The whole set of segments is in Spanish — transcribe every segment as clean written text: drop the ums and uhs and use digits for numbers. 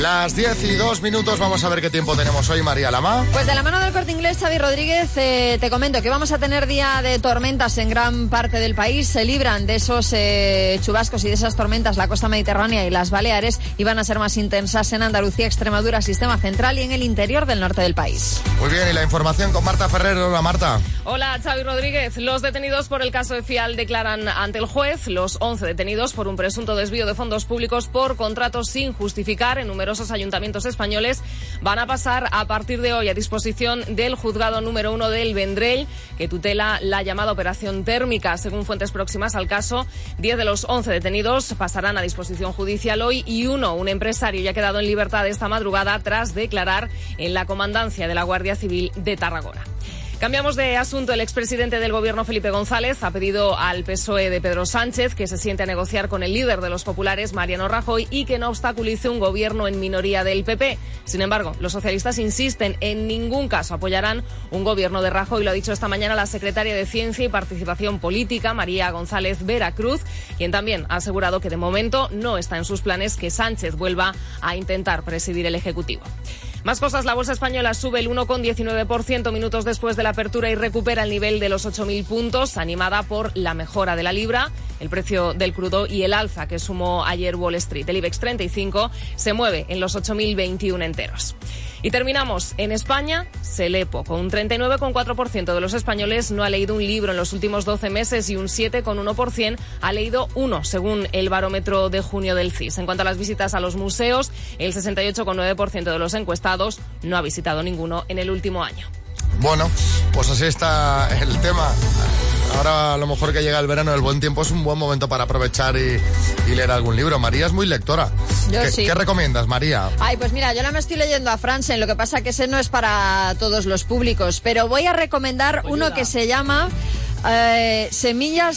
Las 10:02, vamos a ver qué tiempo tenemos hoy, María Lama. Pues de la mano del Corte Inglés, Xavi Rodríguez, te comento que vamos a tener día de tormentas en gran parte del país. Se libran de esos chubascos y de esas tormentas la costa mediterránea y las Baleares, y van a ser más intensas en Andalucía, Extremadura, Sistema Central y en el interior del norte del país. Muy bien, y la información con Marta Ferrer. Hola, Marta. Hola, Xavi Rodríguez. Los detenidos por el caso de Fial declaran ante el juez. Los 11 detenidos por un presunto desvío de fondos públicos por contratos sin justificar en numerosos ayuntamientos españoles van a pasar a partir de hoy a disposición del juzgado número 1 del Vendrell, que tutela la llamada operación térmica. Según fuentes próximas al caso, 10 de los 11 detenidos pasarán a disposición judicial hoy y un empresario, ya ha quedado en libertad esta madrugada tras declarar en la comandancia de la Guardia Civil de Tarragona. Cambiamos de asunto. El expresidente del Gobierno, Felipe González, ha pedido al PSOE de Pedro Sánchez que se siente a negociar con el líder de los populares, Mariano Rajoy, y que no obstaculice un gobierno en minoría del PP. Sin embargo, los socialistas insisten, en ningún caso apoyarán un gobierno de Rajoy. Lo ha dicho esta mañana la secretaria de Ciencia y Participación Política, María González Veracruz, quien también ha asegurado que de momento no está en sus planes que Sánchez vuelva a intentar presidir el Ejecutivo. Más cosas, la bolsa española sube el 1,19% minutos después de la apertura y recupera el nivel de los 8.000 puntos, animada por la mejora de la libra, el precio del crudo y el alza que sumó ayer Wall Street. El IBEX 35 se mueve en los 8.021 enteros. Y terminamos en España. Selepo, con un 39,4% de los españoles no ha leído un libro en los últimos 12 meses y un 7,1% ha leído uno, según el barómetro de junio del CIS. En cuanto a las visitas a los museos, el 68,9% de los encuestados no ha visitado ninguno en el último año. Bueno, pues así está el tema. Ahora, a lo mejor que llega el verano, el buen tiempo es un buen momento para aprovechar y leer algún libro. María es muy lectora. Sí. ¿Qué recomiendas, María? Ay, pues mira, yo ahora me estoy leyendo a Franzen, lo que pasa que ese no es para todos los públicos, pero voy a recomendar uno que se llama semillas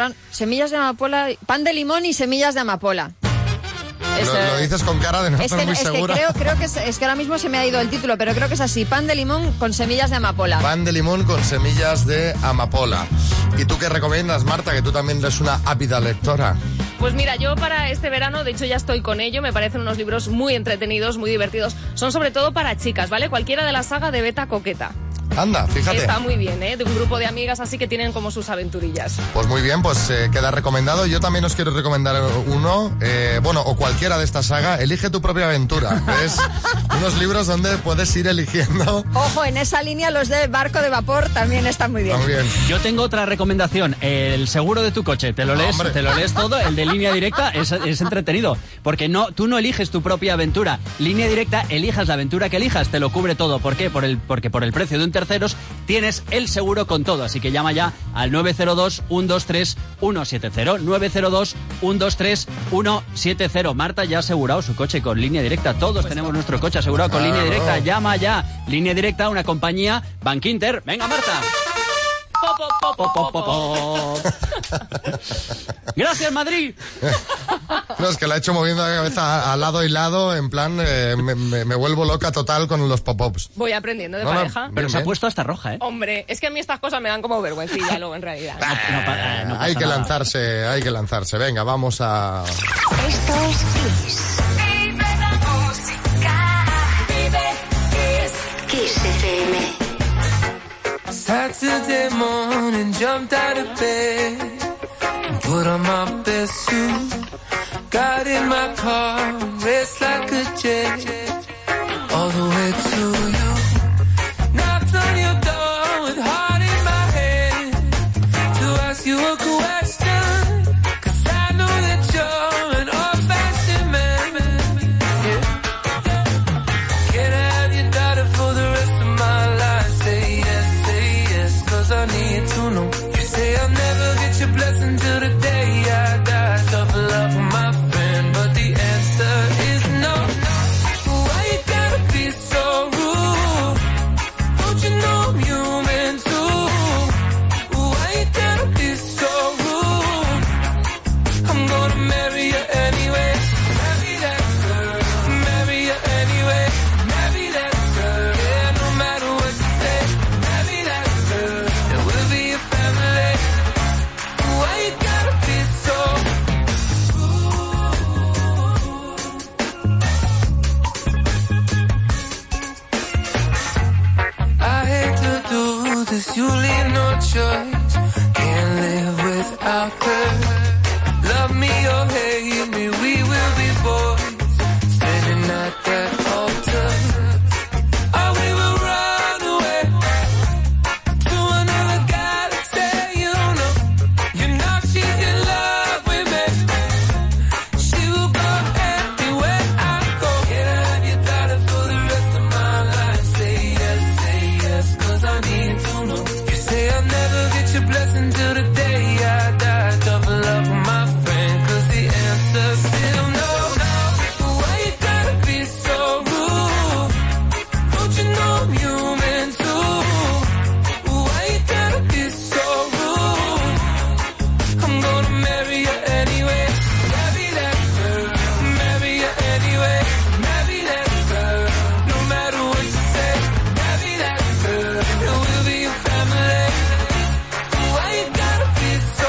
de amapola, pan de limón y semillas de amapola. Lo dices con cara de no estar muy segura. Creo que es que ahora mismo se me ha ido el título, pero creo que es así, pan de limón con semillas de amapola. Pan de limón con semillas de amapola. ¿Y tú qué recomiendas, Marta, que tú también eres una ávida lectora? Pues mira, yo para este verano, de hecho ya estoy con ello, me parecen unos libros muy entretenidos, muy divertidos. Son sobre todo para chicas, ¿vale? Cualquiera de la saga de Beta Coqueta. Anda, fíjate. Está muy bien, ¿eh? De un grupo de amigas así que tienen como sus aventurillas. Pues muy bien, pues queda recomendado. Yo también os quiero recomendar uno, o cualquiera de esta saga. Elige tu propia aventura. Es unos libros donde puedes ir eligiendo. Ojo, en esa línea los de barco de vapor también están muy bien. También. Yo tengo otra recomendación. El seguro de tu coche. Te lo lees todo. El de Línea Directa es entretenido. Porque tú no eliges tu propia aventura. Línea Directa, elijas la aventura que elijas, te lo cubre todo. ¿Por qué? Porque por el precio de un terceros tienes el seguro con todo. Así que llama ya al 902-123-170. 902-123-170. Marta ya ha asegurado su coche con Línea Directa. Todos tenemos nuestro coche asegurado con Línea Directa. Llama ya. Línea Directa, una compañía Bankinter. Venga, Marta. Gracias, Madrid. No, es que la he hecho moviendo la cabeza a lado y lado, en plan, me vuelvo loca total con los pop-ups. Voy aprendiendo de pareja. Pero se ha puesto hasta roja, ¿eh? Hombre, es que a mí estas cosas me dan como vergüencilla luego, en realidad. No pasa hay que nada. lanzarse. Venga, vamos a... Esto es Kiss. Vive la música. Vive Kiss. Kiss FM. Saturday morning, jumped out of bed and put on my best suit. Got in my car, raced like a jet all the way to you. Knocked on your door with heart in my head to ask you a question, 'cause I know that you're an old-fashioned man. Yeah. Can I have your daughter for the rest of my life? Say yes, 'cause I need to know. You say I'll never get your blessing till the day I die. Tough love for my friend, but the answer is no. Why you gotta be so rude? Don't you know I'm human too? Why you gotta be so rude? choice. Can't live without her. Love me or hate me, we will be boys. Standing at that altar. Oh, we will run away to another galaxy, you know. You know she's in love with me. She will go everywhere I go. Can I have your daughter for the rest of my life? Say yes, 'cause I need to know. You say I'll never get your blessing till the day I die. Tough love with my friend, 'cause the answer's still no. Why you gotta be so rude? Don't you know I'm human too? Why you gotta be so rude? I'm gonna marry you anyway. Marry that girl. Marry you anyway. Marry that girl. No matter what you say. Marry that girl. And we'll be a family. Why you gotta be so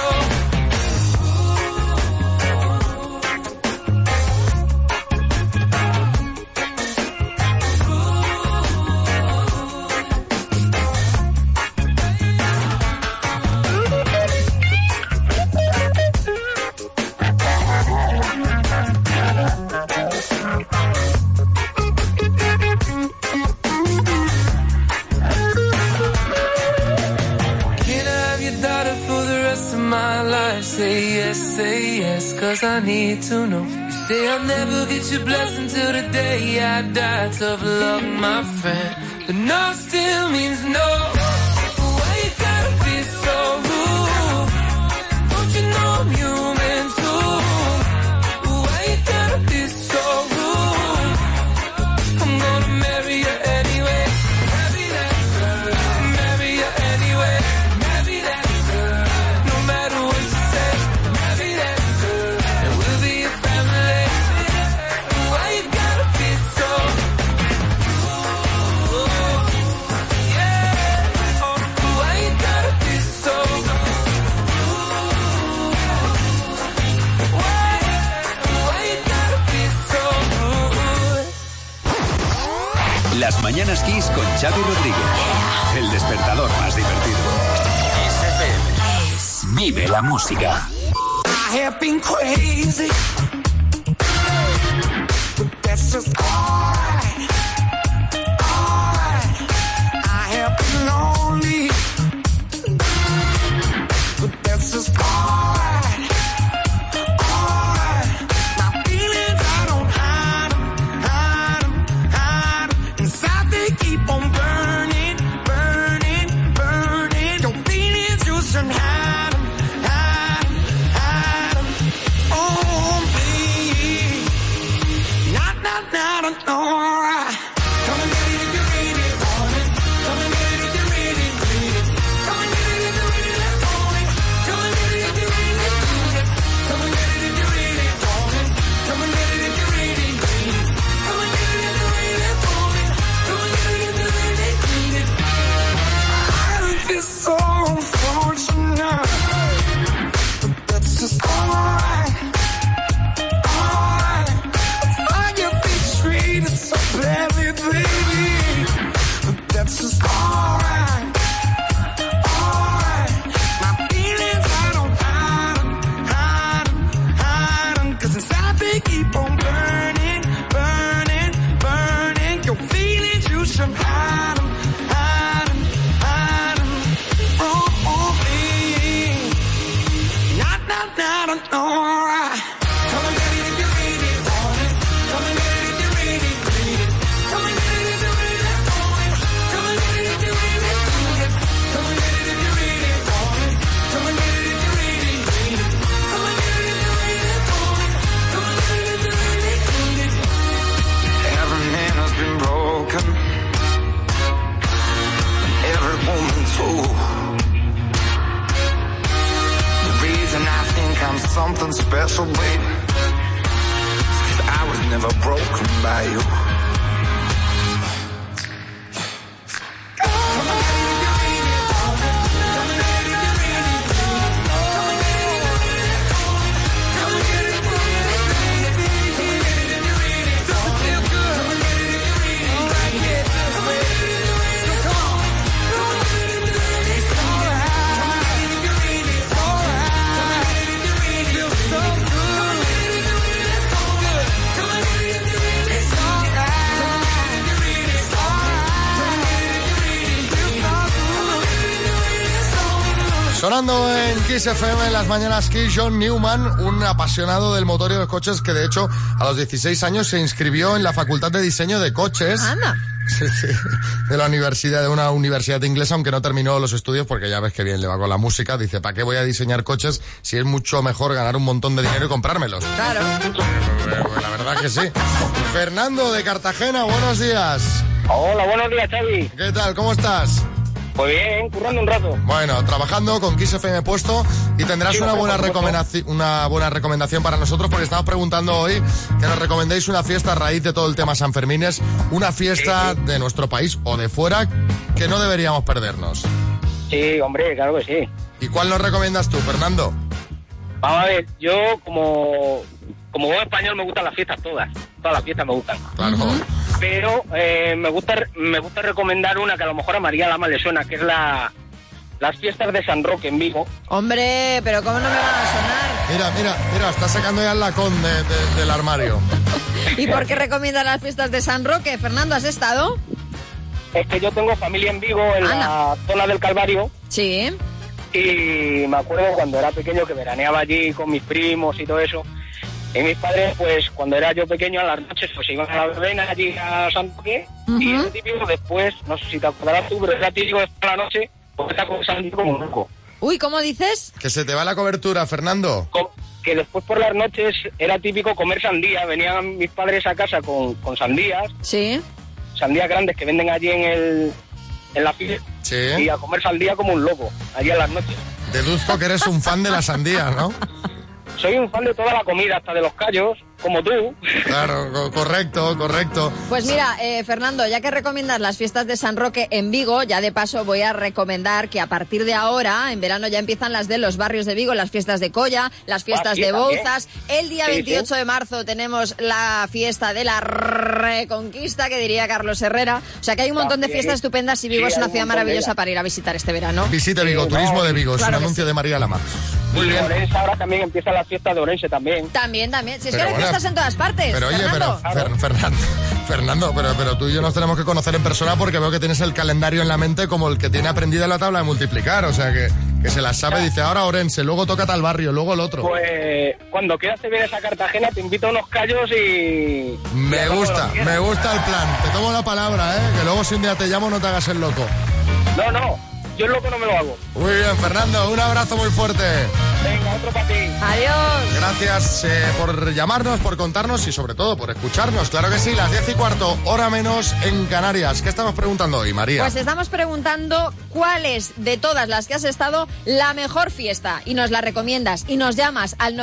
Can I have your daughter for the rest of my life? Say yes, 'cause I need to know. You say I'll never get your blessing till the day I die. Tough luck, my friend, but no still means no. Why you gotta be so rude? Don't you know I'm human too? Why you gotta be so rude? I'm gonna marry you anyway. Marry that girl. Marry you anyway. Marry that girl. No matter what you say. Marry that girl. And we'll be a family. Why you gotta be so rude? Yeah. Why you gotta be so rude? Why you gotta be so rude? Las Mañanas Kiss con Xavi Rodríguez. El despertador más divertido. Kiss FM. Vive la música. I have been crazy, but that's just alright. Alright. I have been lonely, but that's just alright. Alright. My feelings, I don't hide 'em, hide 'em, hide 'em. Inside they keep on burning, burning, burning. Your feelings, you should hide 'em, hide 'em, hide 'em. Oh, me. Not, no. Come and get it if you really want it. Come and get it if you really need it. Come and get it if you really want it. Come and get it if you really need it. Come and get it if you really want it. Come and get it if you really need it. Come and get it if you really want it. Come and get it if you really need it. I feel so unfortunate, but that's just alright. Alright. I get treated so badly, baby, but that's just alright. Alright. My feelings, I don't hide 'em, hide 'em, hide 'em. 'Cause inside they keep on burning, burning, burning. Your feelings, you should hide 'em, hide 'em, hide 'em. Oh, me. Not, alright. Come and get it if you really want it. Come and get it if you really need it. Come and get it if you really want it. Come and get it if you really need it. Come and get it if you really want it. Come and get it if you really need it. Come and get it if you really want it. Come and get it if you really need it. Every man has been broken, and every woman too. The reason I think I'm something special, baby, is 'cause I was never broken by you. Sonando en Kiss FM en las mañanas Kiss, John Newman, un apasionado del motor y de los coches que de hecho a los 16 años se inscribió en la Facultad de Diseño de Coches. Anda. Sí, de una universidad inglesa, aunque no terminó los estudios porque ya ves que bien le va con la música. Dice, ¿para qué voy a diseñar coches si es mucho mejor ganar un montón de dinero y comprármelos? Claro. La verdad que sí. Fernando de Cartagena, buenos días. Hola, buenos días, Xavi. ¿Qué tal? ¿Cómo estás? Pues bien, currando un rato. Bueno, trabajando con Kiss FM puesto y tendrás una buena recomendación para nosotros porque estamos preguntando hoy que nos recomendéis una fiesta a raíz de todo el tema Sanfermines, una fiesta de nuestro país o de fuera que no deberíamos perdernos. Sí, hombre, claro que sí. ¿Y cuál nos recomiendas tú, Fernando? Vamos a ver, yo como buen español me gustan las fiestas todas las fiestas me gustan. Claro. Pero me gusta recomendar una que a lo mejor a María Lama le suena, que es las fiestas de San Roque en Vigo. Hombre, pero ¿cómo no me van a sonar? Mira, está sacando ya el lacón del armario. ¿Y por qué recomiendas las fiestas de San Roque? Fernando, ¿has estado? Es que yo tengo familia en Vigo, en la zona del Calvario. Sí. Y me acuerdo cuando era pequeño que veraneaba allí con mis primos y todo eso. Y mis padres, pues, cuando era yo pequeño, a las noches, pues iban a la verbena allí a San Roque. Y era típico después, no sé si te acordarás tú, pero era típico después de la noche, pues está conversando como un loco. Uy, ¿cómo dices? Que se te va la cobertura, Fernando. Que después por las noches era típico comer sandía. Venían mis padres a casa con sandías. Sí. Sandías grandes que venden allí en la fiesta. Sí. Y a comer sandía como un loco, allí en las noches. Deduzco que eres un fan de la sandía, ¿no? Soy un fan de toda la comida, hasta de los callos, como tú. Claro, correcto. Pues mira, Fernando, ya que recomiendas las fiestas de San Roque en Vigo, ya de paso voy a recomendar que a partir de ahora, en verano ya empiezan las de los barrios de Vigo, las fiestas de Colla, las fiestas de Bouzas. El día 28 de marzo tenemos la fiesta de la Reconquista, que diría Carlos Herrera. O sea que hay un montón de fiestas estupendas y Vigo es una ciudad maravillosa para ir a visitar este verano. Visite Vigo, turismo de Vigo, claro, es un anuncio de María Lama. Muy bien. Orense ahora también empieza la fiesta de Orense también. También. Si es que hay fiestas en todas partes. Pero oye, Fernando, pero tú y yo nos tenemos que conocer en persona porque veo que tienes el calendario en la mente como el que tiene aprendida la tabla de multiplicar. O sea, que se la sabe, dice ahora Orense, luego toca tal barrio, luego el otro. Pues cuando quieras te vienes a Cartagena, te invito a unos callos y... Me gusta el plan. Te tomo la palabra, que luego si un día te llamo no te hagas el loco. No. Yo el loco no me lo hago. Muy bien, Fernando, un abrazo muy fuerte. Venga, otro para ti. Adiós. Gracias por llamarnos, por contarnos y sobre todo por escucharnos. Claro que sí, las 10:15, hora menos en Canarias. ¿Qué estamos preguntando hoy, María? Pues estamos preguntando cuál es de todas las que has estado la mejor fiesta y nos la recomiendas y nos llamas al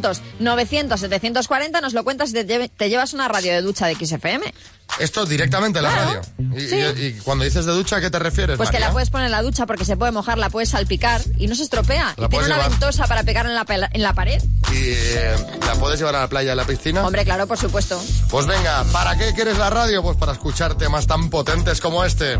900-900-740, nos lo cuentas y te llevas una radio de ducha de XFM. Esto directamente en la radio. Y cuando dices de ducha, ¿a qué te refieres, Pues María? que la puedes poner en la ducha porque se puede mojar, la puedes salpicar y no se estropea. Y tiene una ventosa para pegar en la pared. ¿Y la puedes llevar a la playa, a la piscina? Hombre, claro, por supuesto. Pues venga, ¿para qué quieres la radio? Pues para escuchar temas tan potentes como este.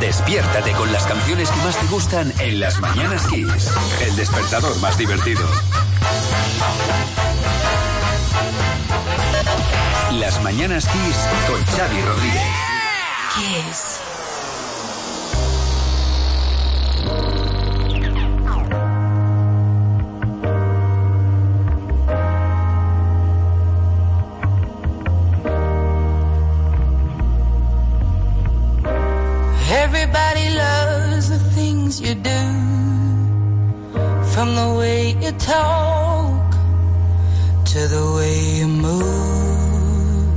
Despiértate con las canciones que más te gustan en Las Mañanas Kiss. El despertador más divertido. Las Mañanas Kiss con Xavi Rodríguez. Kiss. Everybody loves the things you do, from the way you talk to the way you move.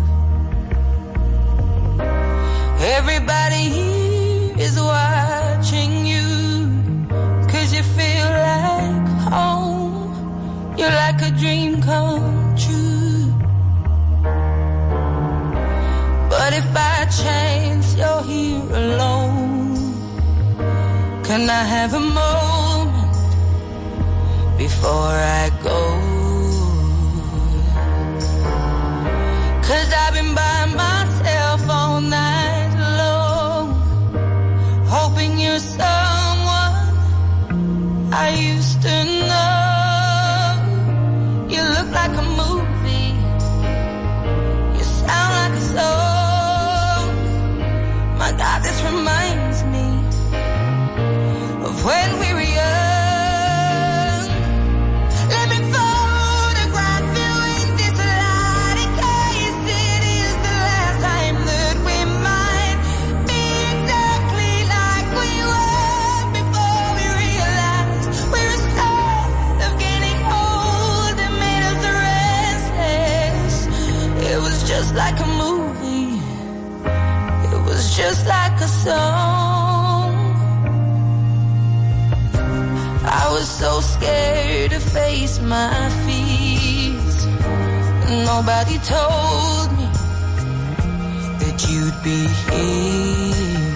Everybody here is watching you, 'cause you feel like home. You're like a dream come true. But if by chance you're here alone, can I have a moment before I go? 'Cause I've been by myself all night long, hoping you're someone I used to know. You look like a movie, you sound like a song. My God, this reminds me of when we were young. Let me photograph you in this light, in case it is the last time that we might be exactly like we were before we realized we're a side of getting old and made us restless. It was just like a movie, it was just like a song. I was so scared to face my fears. Nobody told me that you'd be here.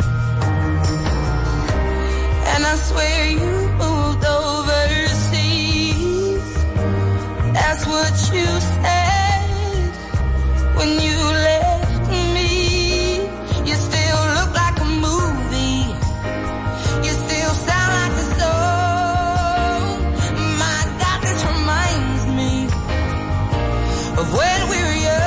And I swear you moved overseas. That's what you said when you left me. You still look like a movie, you still sound like a song. My God, this reminds me of when we were young.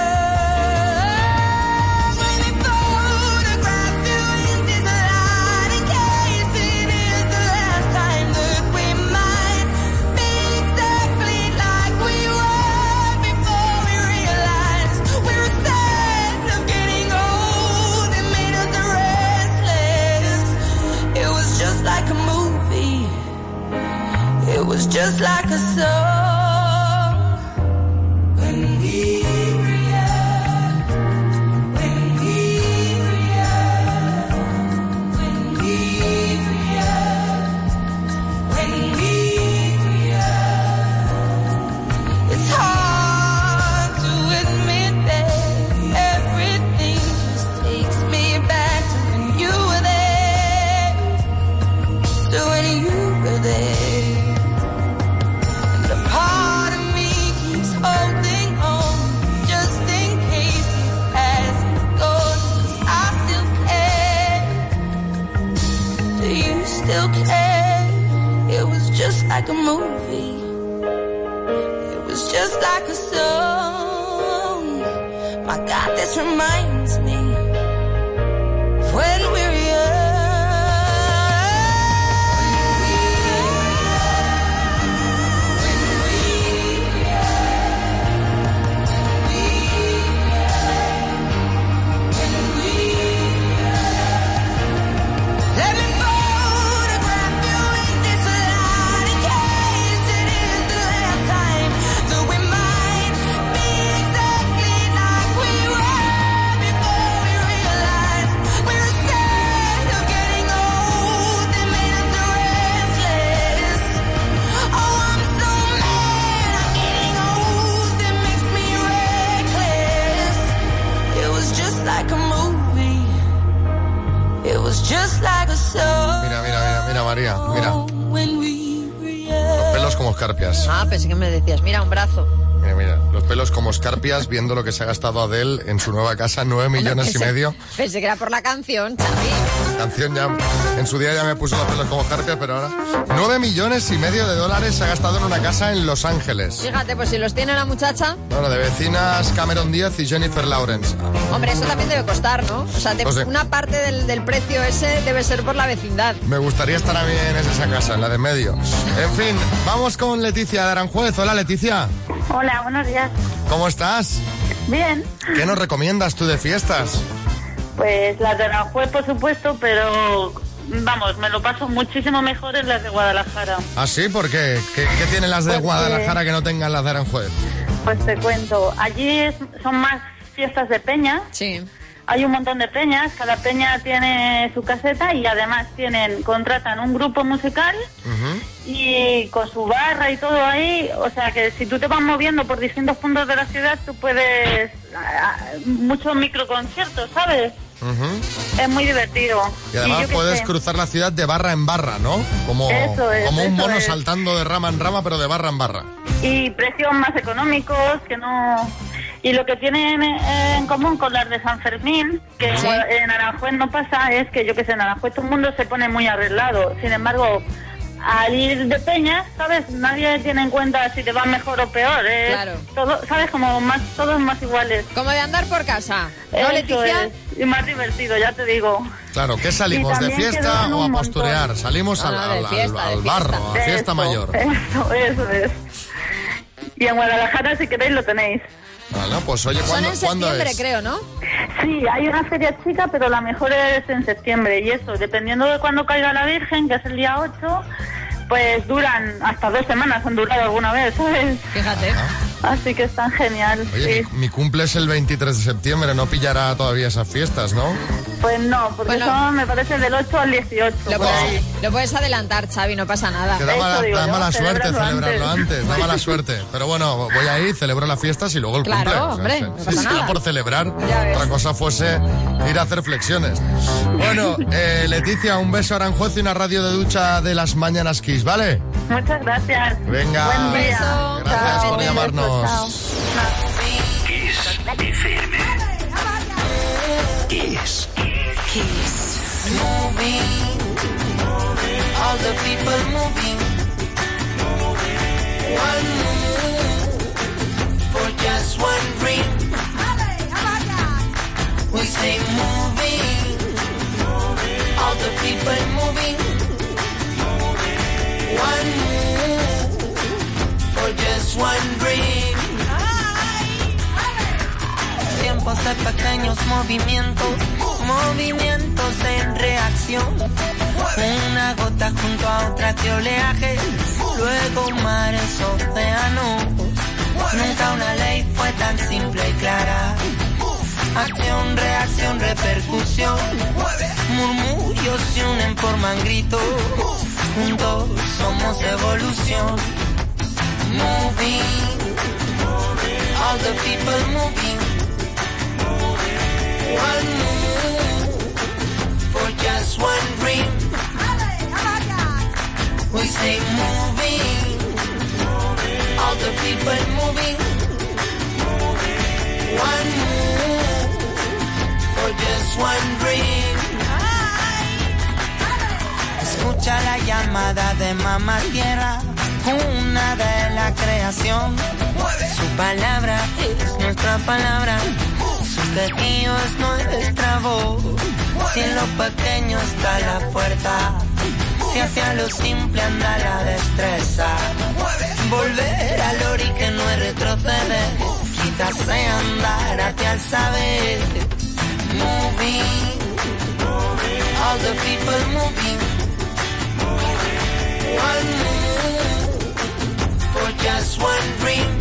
Let me photograph you in this light, in case it is the last time that we might be exactly like we were before we realized we're sad of getting old and made us restless. It was just like a movie, it was just like a song. When we were young, when we were young, when we were young, when we were young. It's hard to admit that everything just takes me back to when you were there, to when you were there. And a part of me keeps holding on, just in case it hasn't gone, 'cause I still care. Do you still care? It was just like a movie, it was just like a song. My God, this reminds me of when we were young. Let me photograph you in this light, in case it is the last time that we might be exactly like we were before we realized we're sad of getting old and made us restless. Oh, I'm so mad I'm getting old, it makes me reckless. It was just like a movie, it was just like a song. Mira, María, mira. When we were young. Los pelos como escarpias. Ah, pensé que me decías, mira, un brazo. Mira, los pelos como escarpias viendo lo que se ha gastado Adele en su nueva casa, 9 millones y medio. Pensé que era por la canción, Xavi. La canción ya, en su día ya me puso los pelos como escarpias, pero ahora... 9,5 millones de dólares se ha gastado en una casa en Los Ángeles. Fíjate, pues si los tiene la muchacha... Bueno, de vecinas Cameron Díaz y Jennifer Lawrence. Hombre, eso también debe costar, ¿no? O sea, Pues sí. Una parte del precio ese debe ser por la vecindad. Me gustaría estar a mí en esa casa, en la de en medio. En fin, vamos con Leticia de Aranjuez. Hola, Leticia. Hola, buenos días. ¿Cómo estás? Bien. ¿Qué nos recomiendas tú de fiestas? Pues las de Aranjuez, por supuesto, pero vamos, me lo paso muchísimo mejor en las de Guadalajara. ¿Ah, sí? ¿Por qué? ¿Qué tienen las de Porque- Guadalajara que no tengan las de Aranjuez? Pues te cuento, allí son más fiestas de peña. Sí. Hay un montón de peñas, cada peña tiene su caseta y además contratan un grupo musical y con su barra y todo ahí, o sea que si tú te vas moviendo por distintos puntos de la ciudad, tú puedes... muchos microconciertos, ¿sabes? Es muy divertido. Y además yo qué puedes sé. cruzar la ciudad de barra en barra, ¿no? Como un mono es. saltando de rama en rama, pero de barra en barra. Y precios más económicos, que no... Y lo que tienen en común con las de San Fermín, que en Aranjuez no pasa, es que yo que sé, en Aranjuez todo el mundo se pone muy arreglado. Sin embargo, al ir de peñas, ¿sabes? Nadie tiene en cuenta si te va mejor o peor. Claro. Todo, ¿sabes? Como más, todos más iguales. Como de andar por casa, ¿no, Eso Leticia? es. Y más divertido, ya te digo. Claro, ¿qué salimos? Y ¿De también fiesta quedan o a un posturear? montón. Salimos No, al de fiesta, al de barro, fiesta. a fiesta mayor. Eso es. Y en Guadalajara, si queréis, lo tenéis. Bueno, pues oye, Son ¿cuándo en septiembre, es? creo, ¿no? Sí, hay una feria chica, pero la mejor es en septiembre. Y eso, dependiendo de cuándo caiga la Virgen, que es el día 8, pues duran hasta 2 semanas, han durado alguna vez, ¿sabes? Fíjate. Así que están genial. Oye, Sí. mi cumple es el 23 de septiembre, no pillará todavía esas fiestas, ¿no? Pues no, porque Bueno. son, me parece, del 8 al 18. Lo puedes adelantar, Xavi, no pasa nada. Que da Eso mala, digo da yo, mala suerte celébralo celebrarlo antes, da mala suerte. Pero bueno, voy a ir, celebro las fiestas y luego el Claro, cumple. hombre, no pasa si era nada. por celebrar, Ya ves. otra cosa fuese ir a hacer flexiones. Bueno, Leticia, un beso a Aranjuez y una radio de ducha de las mañanas Kiss, ¿vale? Muchas gracias. Venga. Buen día. Beso. Gracias Chao. por llamarnos. Chao. Kiss FM. Kiss. Kiss. Moving, all the people moving. One move for just one dream. We say moving, all the people moving. One move for just one dream. Tiempos de pequeños movimientos, movimientos en reacción. Una gota junto a otra que oleaje, luego mares, océanos. Nunca una ley fue tan simple y clara. Acción, reacción, repercusión. Murmullos se unen, forman gritos. Juntos somos evolución. Moving, all the people moving. One move for just one dream. We say moving, all the people moving. One move for just one dream. Escucha la llamada de Mamá Tierra, una de la creación. Su palabra es nuestra palabra. Su tejido es nuestra voz. Si en lo pequeño está la fuerza, si hacia lo simple anda la destreza. Volver al ori que no es retroceder, quizás sea andar hacia el saber. Moving, all the people moving. One move for just one dream.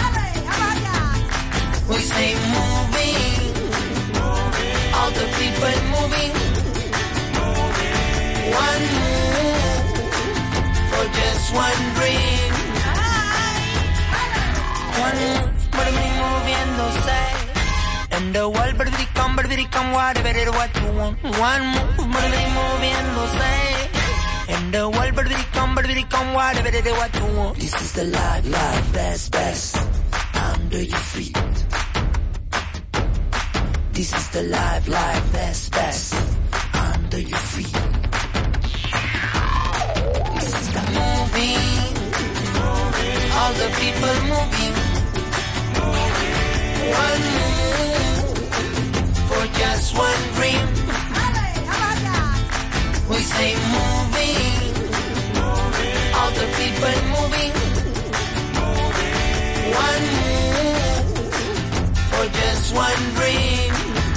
We say moving, all the people moving. One move for just one dream. One move, por mí moviéndose. And the world, come, whatever what you want. One move, por mí moviéndose. And the world, come, whatever what you want. This is the life that's best under your feet. This is the life that's best under your feet. people moving. One move for just one dream. We say moving, all the people moving. One move for just one dream.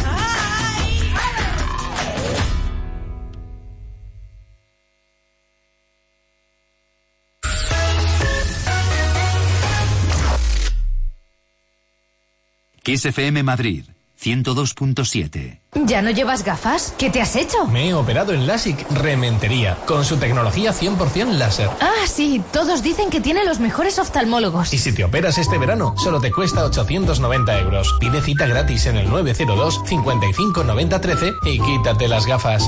Kiss FM Madrid 102.7. ¿Ya no llevas gafas? ¿Qué te has hecho? Me he operado en LASIK Rementería, con su tecnología 100% láser. Ah, sí, todos dicen que tiene los mejores oftalmólogos. Y si te operas este verano, solo te cuesta 890 euros. Pide cita gratis en el 902 55 90 13 y quítate las gafas.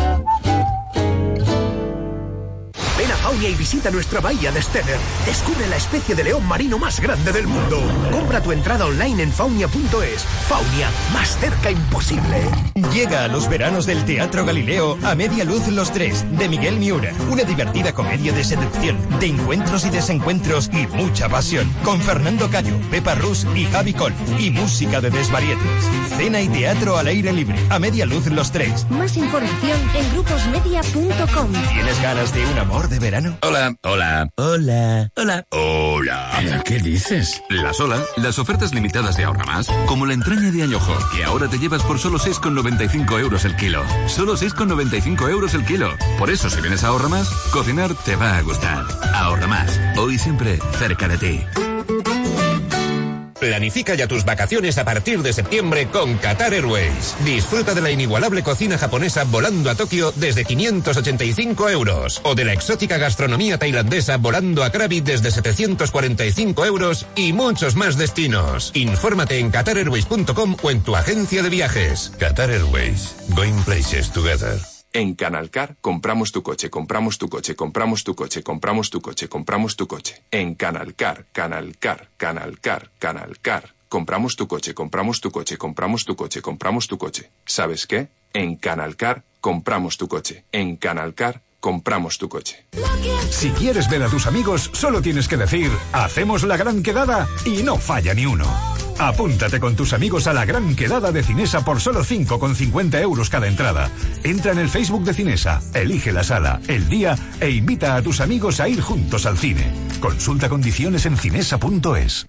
Ven a Faunia y visita nuestra bahía de Stener. Descubre la especie de león marino más grande del mundo. Compra tu entrada online en faunia.es. Faunia, más cerca imposible. Llega a los veranos del Teatro Galileo A Media Luz Los Tres, de Miguel Miura. Una divertida comedia de seducción, de encuentros y desencuentros y mucha pasión. Con Fernando Cayo, Pepa Rus y Javi Col. Y música de desvarietes. Cena y teatro al aire libre. A Media Luz Los Tres. Más información en gruposmedia.com. ¿Tienes ganas de un amor de verano? Hola, hola, hola, hola, hola. ¿Qué dices? Las ofertas limitadas de Ahorra Más, como la entraña de añojo, que ahora te llevas por solo 6,95 euros el kilo. Solo 6,95 euros el kilo. Por eso, si vienes a Ahorra Más, cocinar te va a gustar. Ahorra Más, hoy siempre cerca de ti. Planifica ya tus vacaciones a partir de septiembre con Qatar Airways. Disfruta de la inigualable cocina japonesa volando a Tokio desde 585 euros. O de la exótica gastronomía tailandesa volando a Krabi desde 745 euros y muchos más destinos. Infórmate en qatarairways.com o en tu agencia de viajes. Qatar Airways. Going places together. En Canalcar compramos tu coche, compramos tu coche, compramos tu coche, compramos tu coche, compramos tu coche. En Canalcar, Canalcar, Canalcar, Canalcar. Compramos tu coche, compramos tu coche, compramos tu coche, compramos tu coche. ¿Sabes qué? En Canalcar compramos tu coche. En Canalcar compramos tu coche. Si quieres ver a tus amigos, solo tienes que decir, hacemos la gran quedada y no falla ni uno. Apúntate con tus amigos a la gran quedada de Cinesa por solo 5,50 euros cada entrada. Entra en el Facebook de Cinesa, elige la sala, el día e invita a tus amigos a ir juntos al cine. Consulta condiciones en cinesa.es.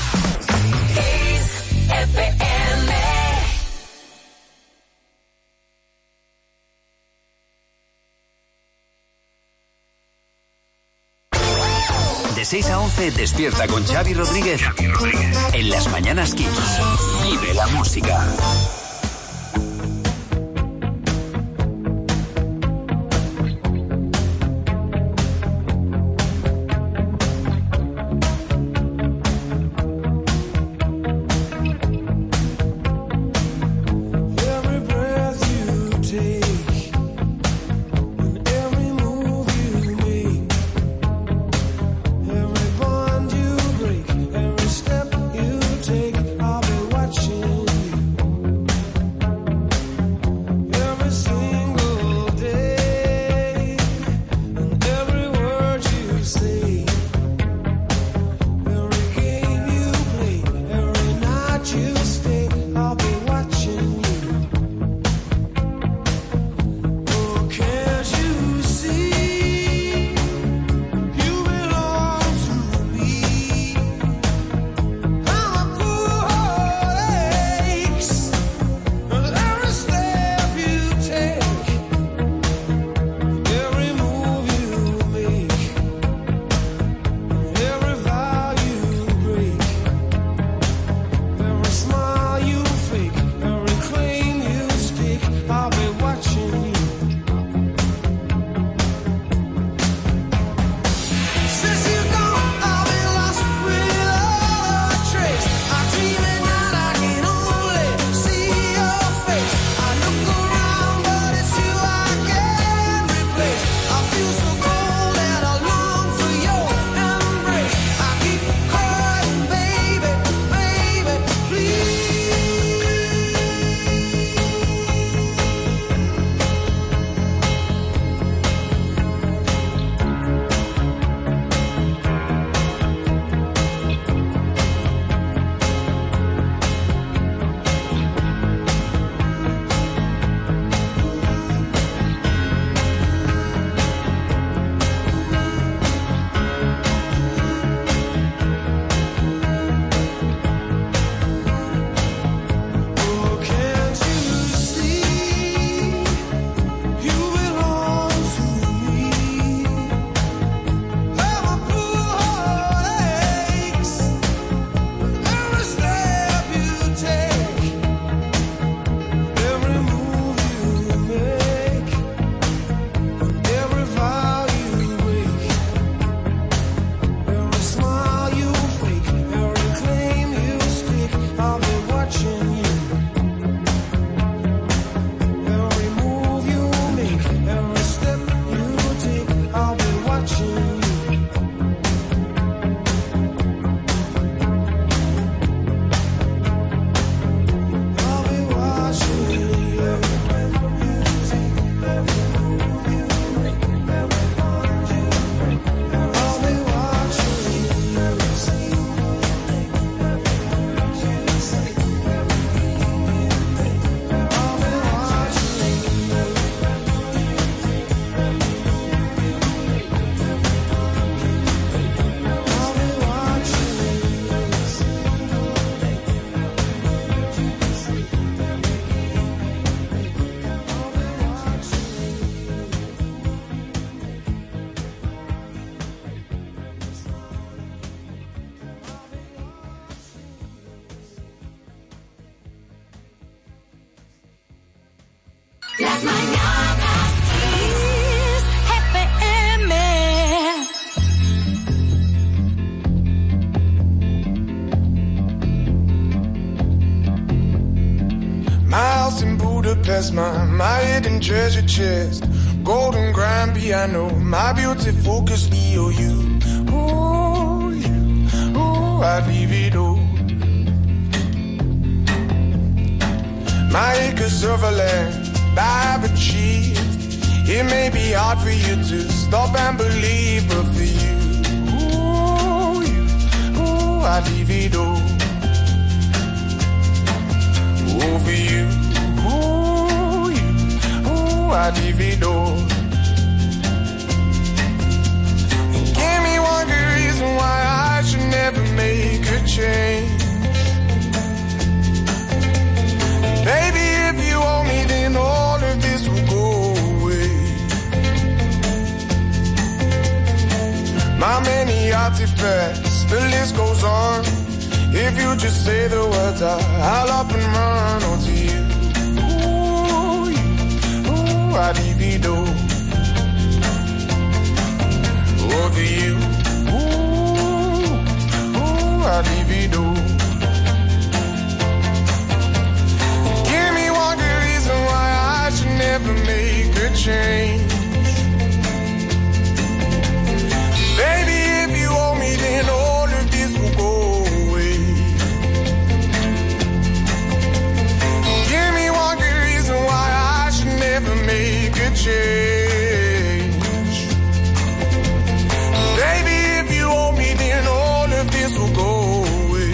De 6 a 11 despierta con Xavi Rodríguez. En las mañanas Kiss. Vive la música. Step you take, I'll be watching you. Las mañanas Kiss FM. My house in Budapest, my hidden treasure chest, golden grand piano, my beauty focus EOU. Ooh, you, ooh, I'd leave it all. My acres of land I've achieved. It may be hard for you to stop and believe, but for you, I'd leave it all. Oh, for you, I'd leave it all. And give me one good reason why I should never make a change. Baby, if you owe me, then all of this will go away. My many artifacts, the list goes on. If you just say the words, I'll up and run onto you. Ooh, I'd leave it all. Over you. Ooh, I'd leave it all. Give me one good reason why I should never make a change. Baby, if you owe me, then all of this will go away. Give me one good reason why I should never make a change. Baby, if you owe me, then all of this will go away.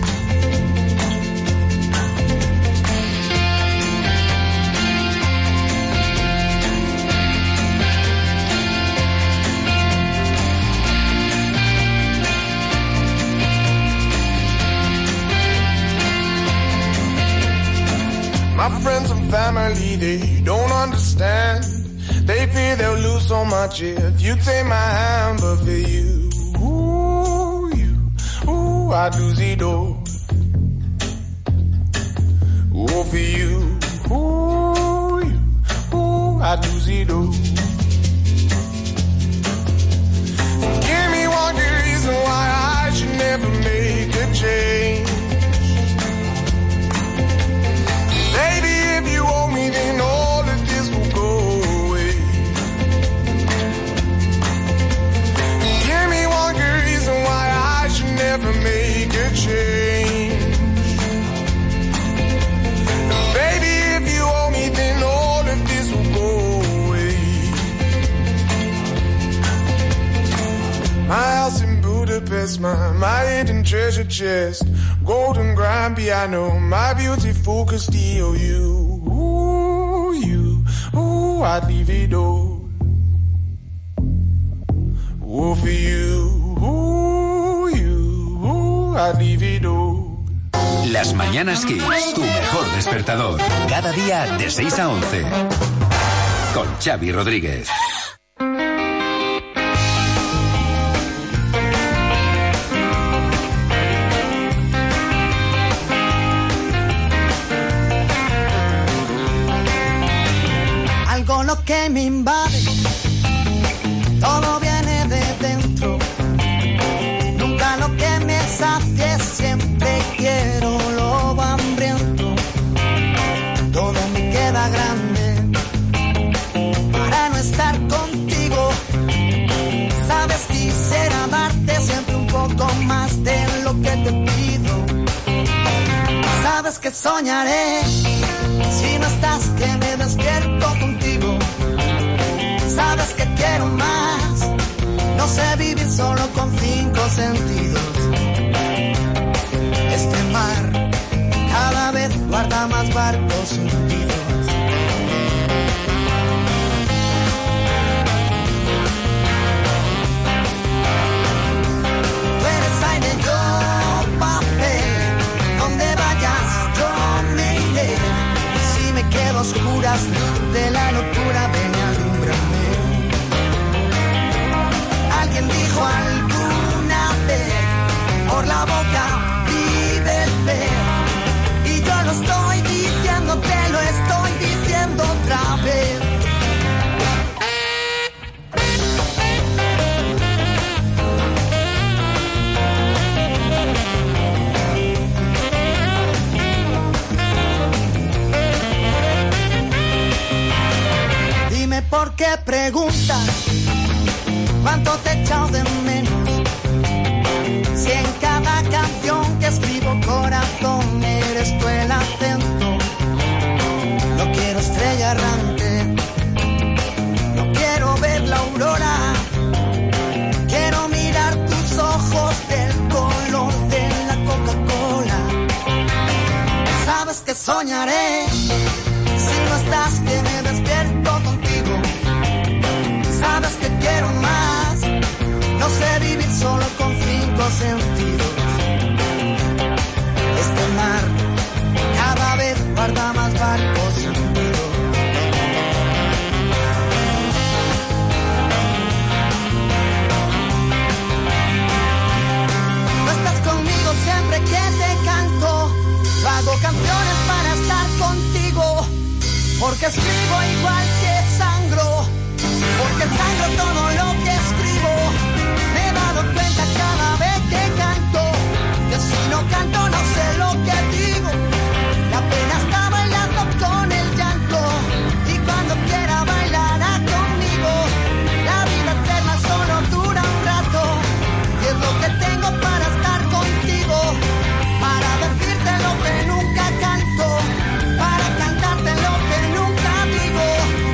My friends and family, they don't understand. They fear they'll lose so much if you take my hand. But for you, I'd lose it all. Oh, for you, I'd lose it all. Give me one good reason why I should never make a change. Baby, if you owe me, then all of this will go away. Give me one good reason why I should never make a change. Baby, if you owe me, then all of this will go away. My house in Budapest, my hidden treasure chest, golden grand piano, my beauty focused EOU. I'd leave it all. Oh, for you, I'd leave it all. Las Mañanas Kiss, tu mejor despertador. Cada día de 6 a 11. Con Xavi Rodríguez. Algo lo que me invade, todo viene de dentro. Nunca lo que me sacie, siempre quiero lo hambriento. Todo me queda grande para no estar contigo. Sabes, quisiera darte siempre un poco más de lo que te pido. Sabes que soñaré si no estás, que me despierto contigo. Sabes que quiero más, no sé vivir solo con 5 sentidos. Este mar cada vez guarda más barcos hundidos. Tú eres aire, yo papel, donde vayas yo me iré. Si me quedo a oscuras, no te ¿Por qué preguntas cuánto te he echado de menos? Si en cada canción que escribo, corazón, eres tú el acento. No quiero estrella errante, no quiero ver la aurora. Quiero mirar tus ojos del color de la Coca-Cola. Sabes que soñaré, si no estás que me despierto contigo. Sabes que quiero más, no sé vivir solo con 5 sentidos. Este mar cada vez guarda más barcos hundidos. No estás conmigo siempre que te canto. Yo hago canciones para estar contigo. Porque escribo igual que sangro. Porque sangro todo lo que escribo. Me he dado cuenta cada vez que canto, que si no canto no sé lo que digo. La pena está bailando con el llanto, y cuando quiera bailará conmigo. La vida eterna solo dura un rato, y es lo que tengo para estar contigo. Para decirte lo que nunca canto, para cantarte lo que nunca digo.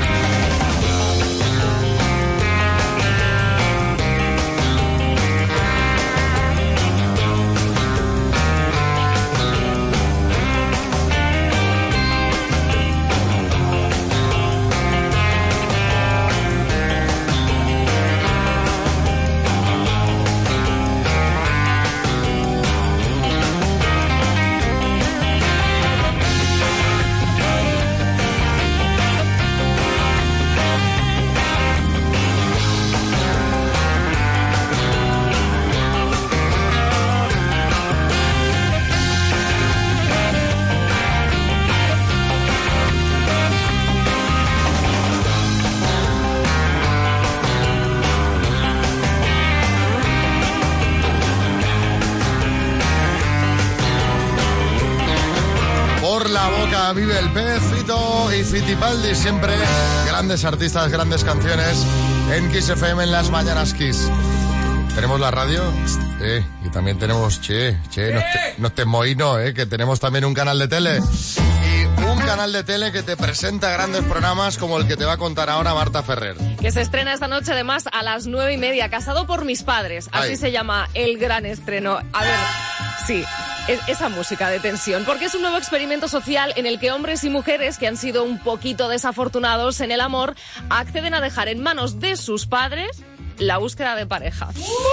La boca vive el pez, Fito y Fitipaldi, siempre grandes artistas, grandes canciones en Kiss FM en las mañanas Kiss. Tenemos la radio, y también tenemos, no estés mohino, que tenemos también un canal de tele. Y un canal de tele que te presenta grandes programas como el que te va a contar ahora Marta Ferrer. Que se estrena esta noche además a las 9:30, Casado por mis padres, así se llama el gran estreno. A ver, sí. Esa música de tensión, porque es un nuevo experimento social en el que hombres y mujeres que han sido un poquito desafortunados en el amor acceden a dejar en manos de sus padres la búsqueda de pareja.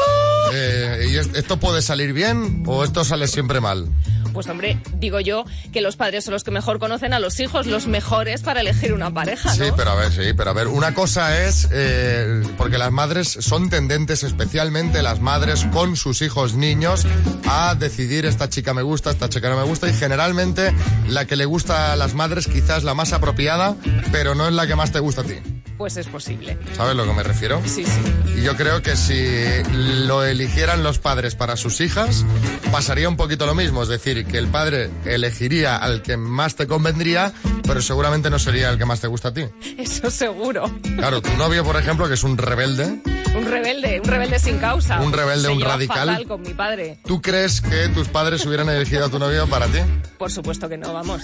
¿Y esto puede salir bien o esto sale siempre mal? Pues hombre, digo yo que los padres son los que mejor conocen a los hijos, los mejores para elegir una pareja, ¿no? Sí, pero a ver, una cosa es, porque las madres son tendentes, especialmente las madres con sus hijos niños, a decidir esta chica me gusta, esta chica no me gusta, y generalmente la que le gusta a las madres quizás la más apropiada, pero no es la que más te gusta a ti. Pues es posible. ¿Sabes a lo que me refiero? Sí, sí. Y yo creo que si lo eligieran los padres para sus hijas, pasaría un poquito lo mismo. Es decir, que el padre elegiría al que más te convendría, pero seguramente no sería el que más te gusta a ti. Eso seguro. Claro, tu novio, por ejemplo, que es un rebelde. Un rebelde sin causa. Un rebelde, un radical. Fatal con mi padre. ¿Tú crees que tus padres hubieran elegido a tu novio para ti? Por supuesto que no, vamos.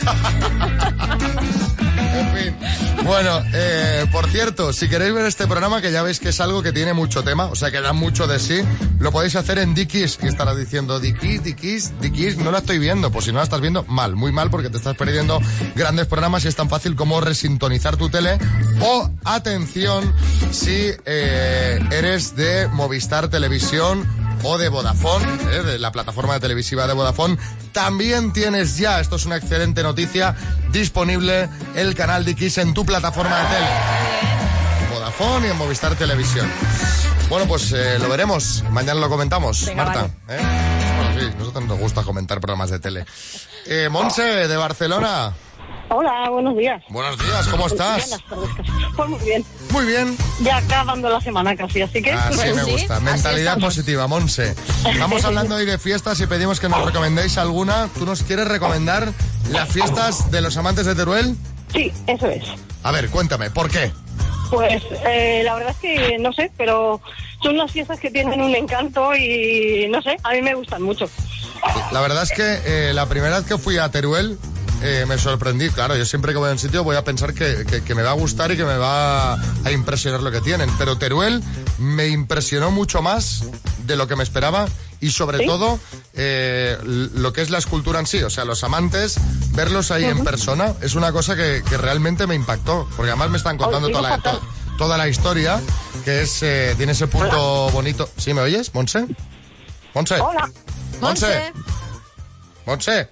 En fin. Bueno, por cierto, si queréis ver este programa, que ya veis que es algo que tiene mucho tema, o sea que da mucho de sí, lo podéis hacer en Dickies. Y estarás diciendo, Dickies, no la estoy viendo. Pues si no la estás viendo, mal, muy mal, porque te estás perdiendo grandes programas y es tan fácil como resintonizar tu tele. O, atención, si eres de Movistar Televisión o de Vodafone, de la plataforma televisiva de Vodafone, también tienes ya, esto es una excelente noticia, disponible el canal Dickies en tu plataforma de tele. Vodafone y en Movistar Televisión. Bueno, pues lo veremos, mañana lo comentamos. Venga, Marta. Vale. Bueno, sí, nosotros nos gusta comentar programas de tele. Monse, de Barcelona. Hola, buenos días. Buenos días, ¿cómo estás? Buenas tardes. Pues muy bien. Muy bien. Ya acabando la semana casi, así que... Así me gusta. Mentalidad positiva, Monse. Estamos hablando hoy de fiestas y pedimos que nos recomendéis alguna. ¿Tú nos quieres recomendar las fiestas de los amantes de Teruel? Sí, eso es. A ver, cuéntame, ¿por qué? Pues la verdad es que no sé, pero son unas fiestas que tienen un encanto y no sé, a mí me gustan mucho. La verdad es que la primera vez que fui a Teruel me sorprendí. Claro, yo siempre que voy a un sitio voy a pensar que me va a gustar y que me va a impresionar lo que tienen. Pero Teruel me impresionó mucho más de lo que me esperaba y sobre todo lo que es la escultura en sí. O sea, los amantes, verlos ahí en persona es una cosa que realmente me impactó. Porque además me están contando toda la historia, que es tiene ese punto bonito. ¿Sí me oyes, Montse? Montse. Hola. Montse. Montse.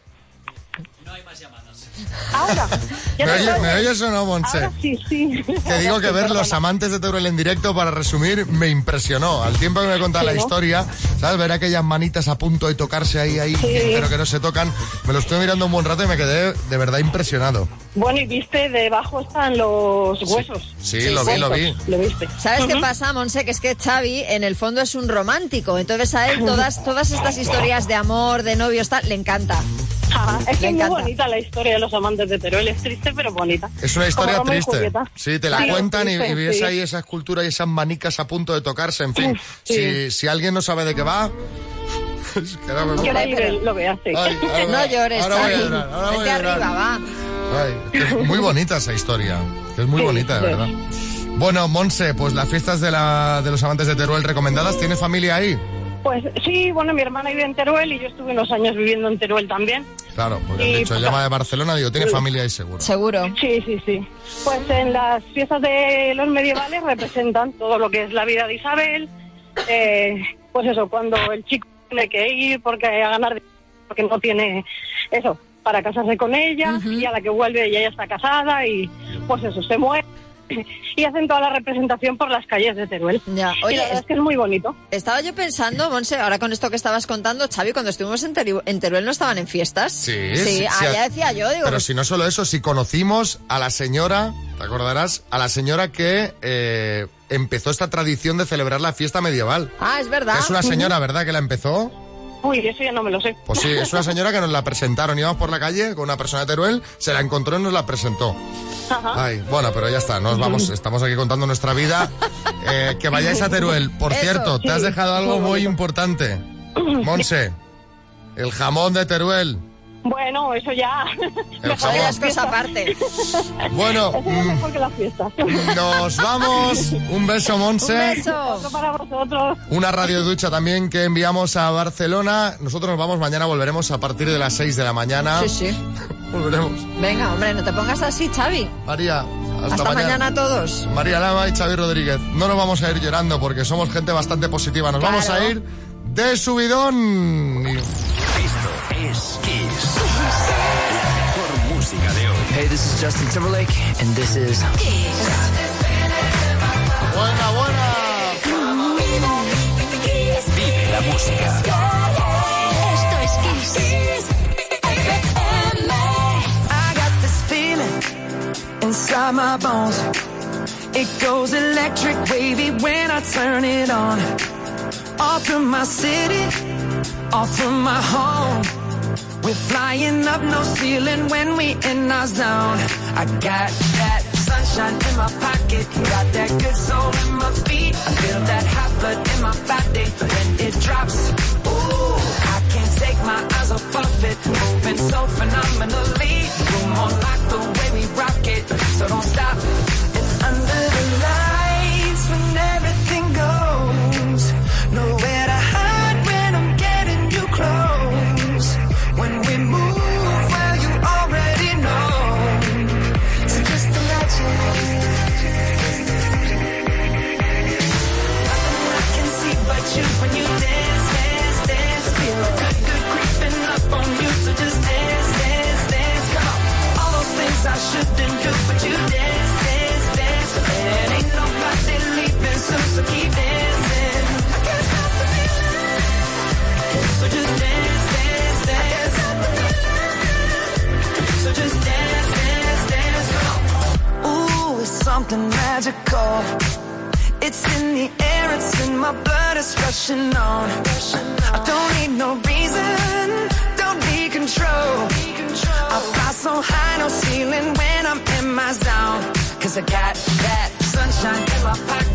Ahora. ¿Me oyes o no, Montse? Ahora sí. Que digo que ver los amantes de Teruel en directo, para resumir, me impresionó. Al tiempo que me contaba la historia, ¿sabes? Ver aquellas manitas a punto de tocarse ahí, pero que no se tocan. Me lo estuve mirando un buen rato y me quedé de verdad impresionado. Bueno, y viste, debajo están los huesos. Sí, lo vi. Lo viste. ¿Sabes qué pasa, Monse? Que es que Xavi, en el fondo, es un romántico. Entonces a él todas estas historias de amor, de novios, tal, le encanta. Es que es muy bonita la historia de los amantes de Teruel, es triste pero bonita. Es una historia Como Romeo y triste. Julieta. Sí, te la cuentan y ves ahí esa escultura y esas manicas a punto de tocarse, en fin. Si alguien no sabe de qué va... Que nadie lo vea, sí. No llores, Xavi. Vete arriba, va. Es muy bonita esa historia. Es muy bonita, de verdad. Bueno, Monse, pues las fiestas de los amantes de Teruel recomendadas. ¿Tienes familia ahí? Pues sí, bueno, mi hermana vive en Teruel y yo estuve unos años viviendo en Teruel también. Claro, porque has dicho, llama de Barcelona, digo, tiene familia ahí seguro. Seguro. Sí. Pues en las fiestas de los medievales representan todo lo que es la vida de Isabel. Pues eso, cuando el chico tiene que ir porque no tiene eso, para casarse con ella, y a la que vuelve ella ya está casada y pues eso, se muere. Y hacen toda la representación por las calles de Teruel. Ya. Oye, y la verdad es que es muy bonito. Estaba yo pensando, Monse, ahora con esto que estabas contando, Xavi, cuando estuvimos en Teruel no estaban en fiestas. Sí. Ya decía yo, digo. Pero si no solo eso, si conocimos a la señora, te acordarás, a la señora que empezó esta tradición de celebrar la fiesta medieval. Ah, es verdad. Es una señora, ¿verdad?, que la empezó. Uy, eso ya no me lo sé. Pues sí, es una señora que nos la presentaron. Íbamos por la calle con una persona de Teruel, se la encontró y nos la presentó. Ajá. Ay, bueno, pero ya está, estamos aquí contando nuestra vida. Que vayáis a Teruel. Por cierto, te has dejado algo muy importante. Monse, el jamón de Teruel. Bueno, eso ya. El jamón. Es cosa aparte. Bueno, eso es mejor que la fiesta. Nos vamos. Un beso, Monse. Un beso. Otro para vosotros. Una radio ducha también que enviamos a Barcelona. Nosotros nos vamos, mañana volveremos a partir de las 6 de la mañana. Sí. Volveremos. Venga, hombre, no te pongas así, Xavi. María, hasta mañana a todos. María Lama y Xavi Rodríguez. No nos vamos a ir llorando porque somos gente bastante positiva. Nos vamos a ir de subidón. Esto es Kiss. La mejor música de hoy. Hey, this is Justin Timberlake, and this is Kiss. Buena. Vive la música. Esto es Kiss. I got this feeling inside my bones. It goes electric wavy when I turn it on. Off from my city, off from my home. We're flying up, no ceiling when we in our zone. I got that sunshine in my pocket, got that good soul in my feet. I feel that hot blood in my body when it drops. Ooh, I can't take my eyes off of it, moving so phenomenally. You're more like the way we rock it, so don't stop. And under the lights when everything goes, nowhere to hide when I'm getting you close. When we move, well, you already know. So just imagine. Nothing I can see but you when you dance. Feel good creeping up on you. So just dance. Come on. All those things I shouldn't do, but you dance. And ain't nobody leaving soon, so keep dancing. I can't stop the feeling. So just dance. So just dance. Ooh, it's something magical. It's in the air, it's in my blood, it's rushing on. I don't need no reason, don't need control. I fly so high, no ceiling when I'm in my zone. 'Cause I got that sunshine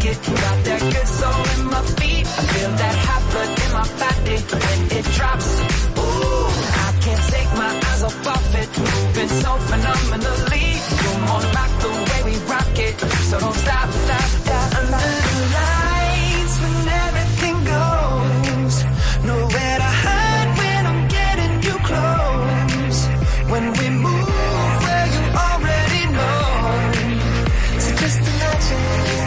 it. Got that good soul in my feet. I feel that hot blood in my body when it drops. Ooh, I can't take my eyes off of it. Moving so phenomenally. You're more like the way we rock it. So don't stop, stop, stop. Under the lights when everything goes. Nowhere to hide when I'm getting you close. When we move where you already know. So just imagine.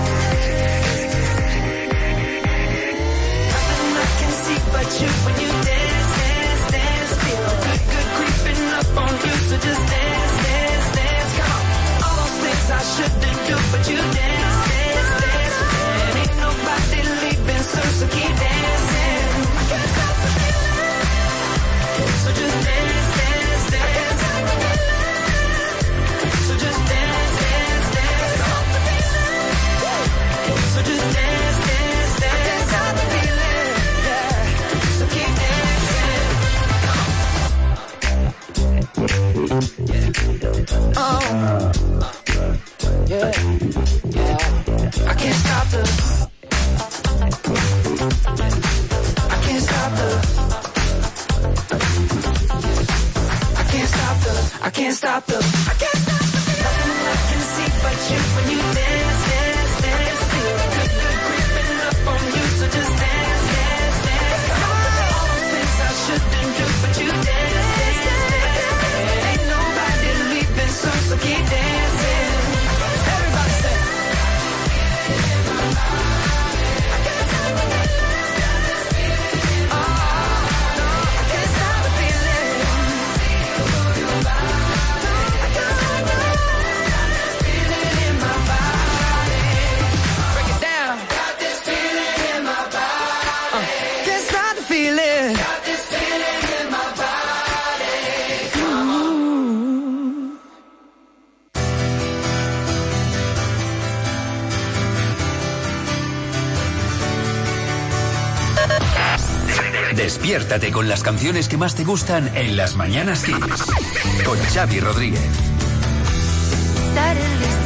Nothing I can see but you when you dance, dance, dance. Feel good, good creeping up on you. So just dance, dance, dance. Come on. All those things I shouldn't do, but you dance, dance, dance. And ain't nobody leaving, so keep dancing. I can't stop the feeling. So just dance, dance, dance. So just dance, dance, dance. So just dance, dance, dance. I can't stop the feeling. Yeah. So keep dancing. Oh. Yeah. Yeah. I can't stop the. I can't stop the. I can't stop the. I can't stop the. I can't stop the. Nothing I can see but you when you dance, dance, dance. Feel good, good creeping up on you. So just dance, dance, dance. All those things I shouldn't do, but you dance, dance, dance. And ain't nobody leaving, so keep dancing. Everybody say. I can't stop the feeling. Oh, no, I can't stop the feeling. I can't stop the feeling in my body. Break it down. Got this feeling in my body. Can't stop the feeling. Got this feeling in my body. Despiértate con las canciones que más te gustan en Las Mañanas Kiss. Con Xavi Rodríguez. Suddenly